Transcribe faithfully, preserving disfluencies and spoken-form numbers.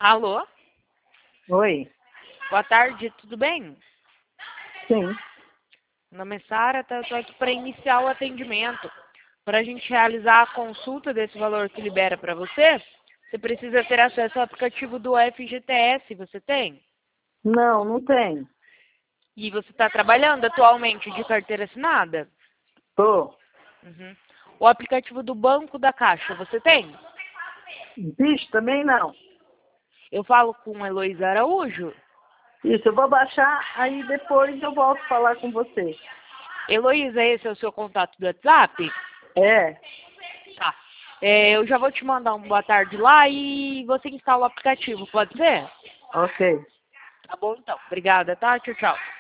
Alô? Oi. Boa tarde, tudo bem? Sim. Meu nome é Sara, tá? Eu tô aqui para iniciar o atendimento. Para a gente realizar a consulta desse valor que libera para você, você precisa ter acesso ao aplicativo do F G T S, você tem? Não, não tem. E você está trabalhando atualmente de carteira assinada? Tô. Uhum. O aplicativo do Banco da Caixa, você tem? Bicho, também não. Eu falo com Heloísa Araújo. Isso, eu vou baixar, aí depois eu volto a falar com você. Heloísa, esse é o seu contato do WhatsApp? É. Tá. É, eu já vou te mandar um boa tarde lá e você instala o aplicativo, pode ser? Ok. Tá bom então. Obrigada, tá? Tchau, tchau.